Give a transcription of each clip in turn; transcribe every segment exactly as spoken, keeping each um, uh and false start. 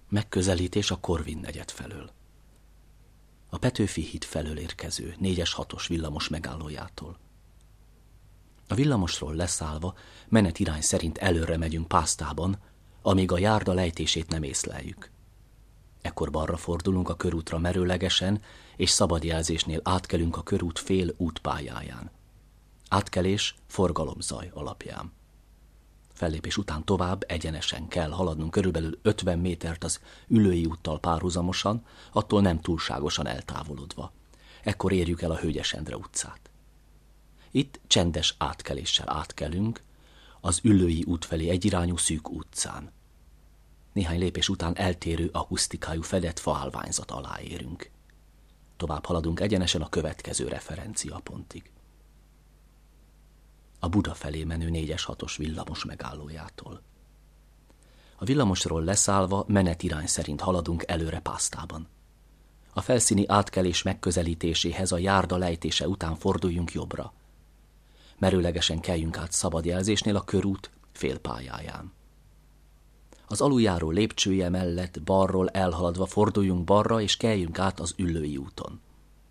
Megközelítés a Corvin negyed felől. A Petőfi híd felől érkező négyes hatos villamos megállójától. A villamosról leszállva menetirány szerint előre megyünk Pásztában, amíg a járda lejtését nem észleljük. Ekkor balra fordulunk a körútra merőlegesen, és szabadjelzésnél átkelünk a körút fél útpályáján. Átkelés forgalomzaj alapján. Fellépés után tovább egyenesen kell haladnunk körülbelül ötven métert az Üllői úttal párhuzamosan, attól nem túlságosan eltávolodva. Ekkor érjük el a Hölgyes Endre utcát. Itt csendes átkeléssel átkelünk az Üllői út felé egyirányú szűk utcán. Néhány lépés után eltérő akusztikájú fedett faállványzat alá érünk. Tovább haladunk egyenesen a következő referenciapontig. A Buda felé menő négyes hatos villamos megállójától. A villamosról leszállva menetirány szerint haladunk előre Pásztában. A felszíni átkelés megközelítéséhez a járda lejtése után forduljunk jobbra. Merőlegesen keljünk át szabadjelzésnél a körút félpályáján. Az aluljáró lépcsője mellett balról elhaladva forduljunk balra és keljünk át az Üllői úton.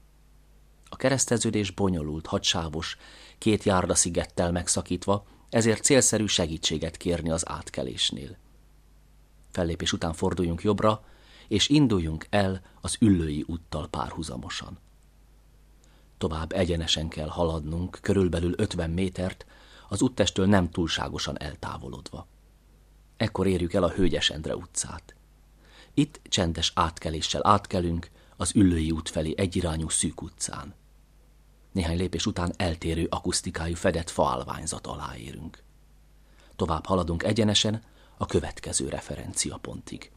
A kereszteződés bonyolult, hatsávos, két járdaszigettel megszakítva, ezért célszerű segítséget kérni az átkelésnél. Fellépés után forduljunk jobbra, és induljunk el az Üllői úttal párhuzamosan. Tovább egyenesen kell haladnunk, körülbelül ötven métert, az úttesttől nem túlságosan eltávolodva. Ekkor érjük el a Hölgyes Endre utcát. Itt csendes átkeléssel átkelünk az Üllői út felé egyirányú szűk utcán. Néhány lépés után eltérő akusztikájú fedett faállványzat alá érünk. Tovább haladunk egyenesen a következő referenciapontig.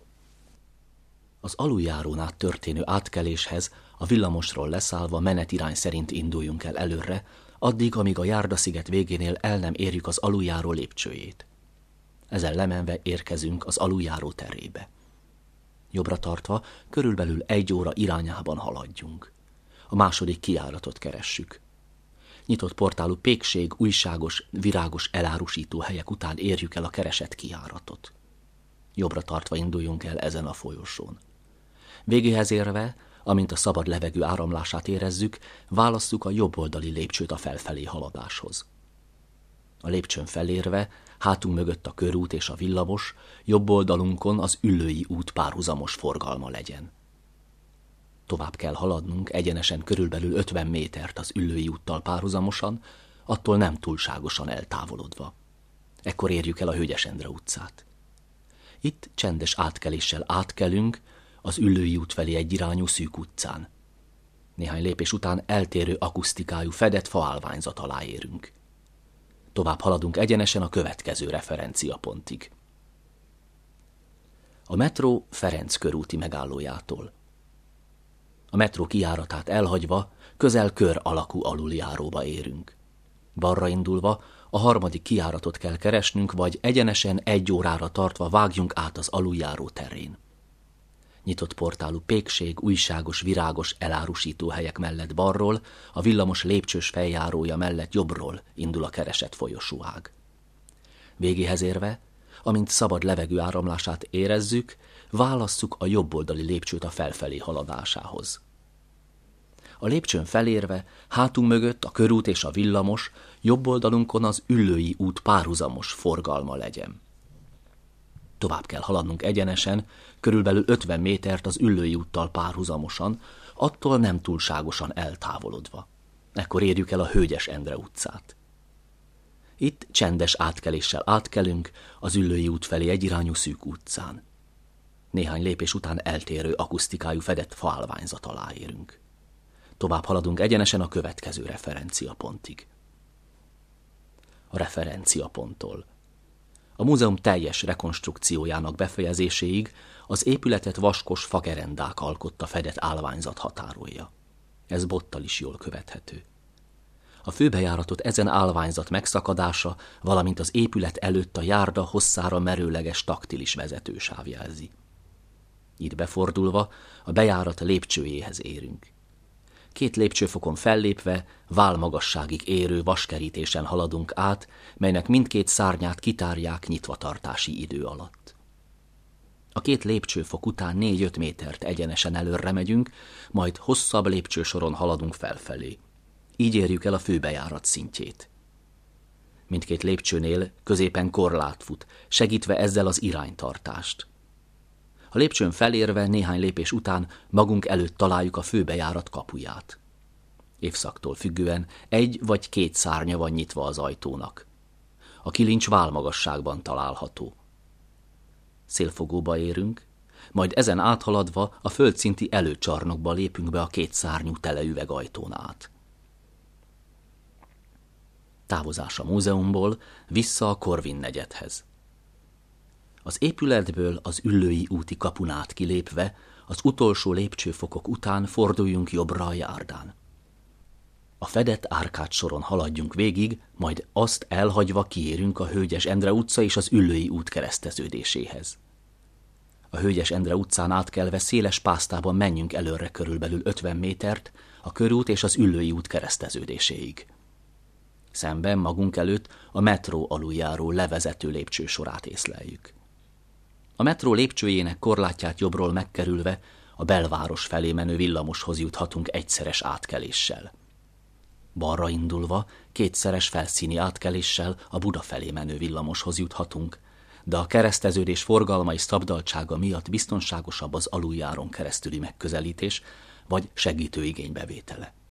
Az aluljárón át történő átkeléshez a villamosról leszállva menetirány szerint induljunk el előre, addig, amíg a járdasziget végénél el nem érjük az aluljáró lépcsőjét. Ezen lemenve érkezünk az aluljáró terébe. Jobbra tartva körülbelül egy óra irányában haladjunk. A második kijáratot keressük. Nyitott portálú pékség, újságos, virágos elárusító helyek után érjük el a keresett kijáratot. Jobbra tartva induljunk el ezen a folyosón. Végéhez érve, amint a szabad levegő áramlását érezzük, válasszuk a jobboldali lépcsőt a felfelé haladáshoz. A lépcsőn felérve, hátunk mögött a körút és a villamos, jobb oldalunkon az Üllői út párhuzamos forgalma legyen. Tovább kell haladnunk egyenesen körülbelül ötven métert az Üllői úttal párhuzamosan, attól nem túlságosan eltávolodva. Ekkor érjük el a Hölgyes Endre utcát. Itt csendes átkeléssel átkelünk az Üllői út felé egyirányú szűk utcán. Néhány lépés után eltérő akusztikájú fedett faállványzat alá érünk. Tovább haladunk egyenesen a következő referenciapontig. A metró Ferenc körúti megállójától. A metró kijáratát elhagyva közel kör alakú aluljáróba érünk. Balra indulva a harmadik kijáratot kell keresnünk, vagy egyenesen egy órára tartva vágjunk át az aluljáró terén. Nyitott portálú pékség, újságos, virágos elárusító helyek mellett balról, a villamos lépcsős feljárója mellett jobbról indul a keresett folyosóág. Végéhez érve, amint szabad levegő áramlását érezzük, válasszuk a jobboldali lépcsőt a felfelé haladásához. A lépcsőn felérve, hátunk mögött a körút és a villamos, jobb oldalunkon az Üllői út párhuzamos forgalma legyen. Tovább kell haladnunk egyenesen, körülbelül ötven métert az Üllői úttal párhuzamosan, attól nem túlságosan eltávolodva. Ekkor érjük el a Hölgyes Endre utcát. Itt csendes átkeléssel átkelünk az Üllői út felé egyirányú szűk utcán. Néhány lépés után eltérő akusztikájú fedett faállványzat alá érünk. Tovább haladunk egyenesen a következő referenciapontig. A referenciaponttól. A múzeum teljes rekonstrukciójának befejezéséig az épületet vaskos fagerendák alkotta fedett állványzat határolja. Ez bottal is jól követhető. A főbejáratot ezen állványzat megszakadása, valamint az épület előtt a járda hosszára merőleges taktilis vezetősáv jelzi. Itt befordulva a bejárat lépcsőjéhez érünk. Két lépcsőfokon fellépve válmagasságig érő vaskerítésen haladunk át, melynek mindkét szárnyát kitárják nyitvatartási idő alatt. A két lépcsőfok után négy-öt métert egyenesen előre megyünk, majd hosszabb lépcsősoron haladunk felfelé. Így érjük el a főbejárat szintjét. Mindkét lépcsőnél középen korlát fut, segítve ezzel az iránytartást. A lépcsőn felérve néhány lépés után magunk előtt találjuk a főbejárat kapuját. Évszaktól függően egy vagy két szárnya van nyitva az ajtónak. A kilincs válmagasságban található. Szélfogóba érünk, majd ezen áthaladva a földszinti előcsarnokba lépünk be a két szárnyú teleüvegajtón át. Távozás a múzeumból vissza a Corvin negyedhez. Az épületből az Üllői úti kapun át kilépve, az utolsó lépcsőfokok után forduljunk jobbra a járdán. A fedett árkádsoron haladjunk végig, majd azt elhagyva kiérünk a Hölgyes Endre utca és az Üllői út kereszteződéséhez. A Hölgyes Endre utcán átkelve széles pásztában menjünk előre körülbelül ötven métert a körút és az Üllői út kereszteződéséig. Szemben magunk előtt a metró aluljáró levezető lépcsősorát észleljük. A metró lépcsőjének korlátját jobbról megkerülve a belváros felé menő villamoshoz juthatunk egyszeres átkeléssel. Balra indulva kétszeres felszíni átkeléssel a Buda felé menő villamoshoz juthatunk, de a kereszteződés forgalmai szabdaltsága miatt biztonságosabb az aluljáron keresztüli megközelítés vagy segítő igénybevétele.